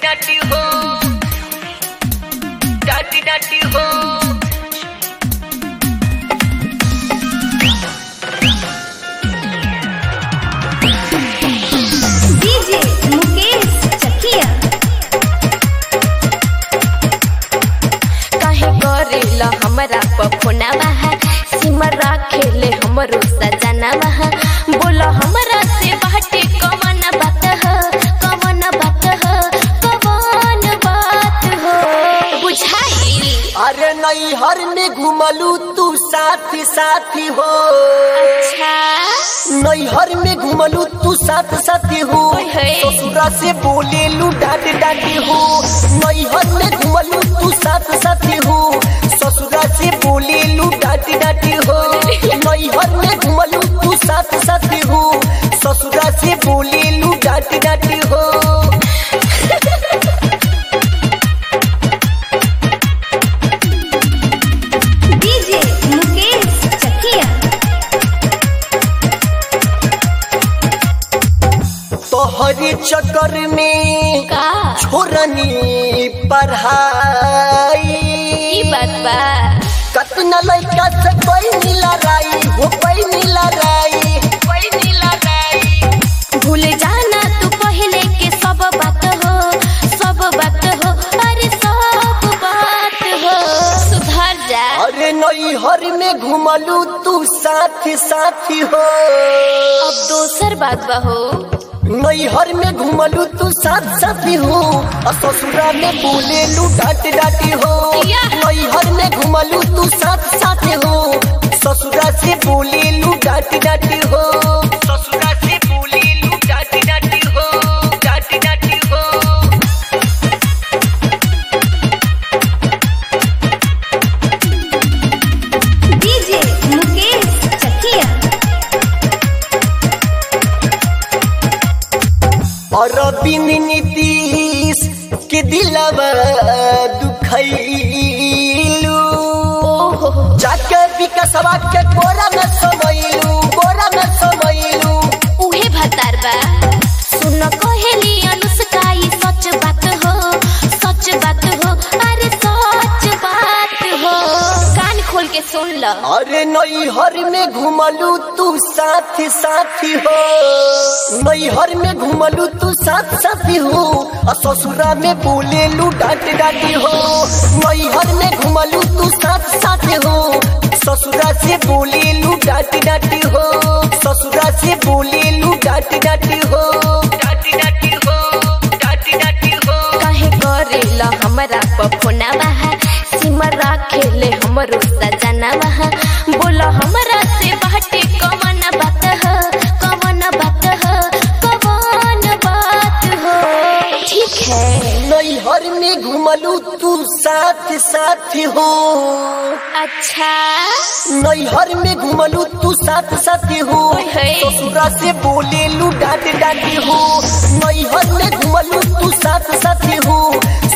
डाटी हो, डाटी डाटी हो। डीजे मुकेश चकिया काहे करेला हमरा पफोनावा सिमरा खेले हमरो सजनावा बोलो हमरा से बाटे कवन बात हो, कवन बात हो, कवन बात हो बुझाई। अरे नैहर में घुमलू तू साथी साथी हो। अच्छा नैहर में घुमलू तू साथ साथी हो, ससुरा से बोले लू डाट डाटी हो। नैहर में घुमलू तू साथ साथी हो, ससुरा से बोले लू डाट डाटी हो। नैहर में घुमलू तू साथ साथी हो, ससुरा से बोले लू डाट डाटी हो। डीजे मुकेश चकिया तोहरे चक्कर में का छोरनी पढ़ाई, ई बात बा कतना लड़का से कोई नीला राई हो, कोई नीला राई, कोई नीला राई। भूल जाना तू पहले के सब बात हो, सब बात हो, अरे सब बात हो सुधर जा। अरे नैहर में घुमलू तू साथी साथी हो। अब दोसर बात बा हो। नैहर में घुमलू तू साथ साथी हो, और ससुरा में बोले लू डाट डाटी हो। नैहर में घुमलू तू साथ साथी हो, ससुरा से बोले लू डाट डाटी हो। ससुरा से बोले लू डाट डाटी हो, डाट डाटी हो। डीजे मुकेश चकिया और बिन नीतीश के दिलवा दुखैलू, जाके विकासवा के कोरा में समैलू, कोरा में समैलू। उहे भतार बा सुन कहेली अनुष्का ई सच बात हो, सच बात हो, अरे सच बात हो कान खोल के सुन ल। अरे नैहर में घुमलू तू साथी साथी हो। नैहर में घुमलू तू साथ साथी हो, और ससुरा में बोले लू डाट डाटी हो। नैहर में घुमलू तू साथ साथी हो, ससुरा से बोले लू डाट डाटी हो। ससुरा से बोले लू डाट डाटी हो, डाटी डाटी हो, डाटी डाटी हो। काहे करेला हमरा पफोनावा सिमरा खेले हमरो सजनावा बोलो हमरा से बाटे कवन बात हो, कवन बात हो, कवन बात हो ठीक है। नैहर में घुमलू तू साथ साथी हो। अच्छा नैहर में घुमलू तू साथ साथी हो, ससुरा से बोले लू डाट डाटी हो। नैहर में घुमलू तू साथ साथी हो,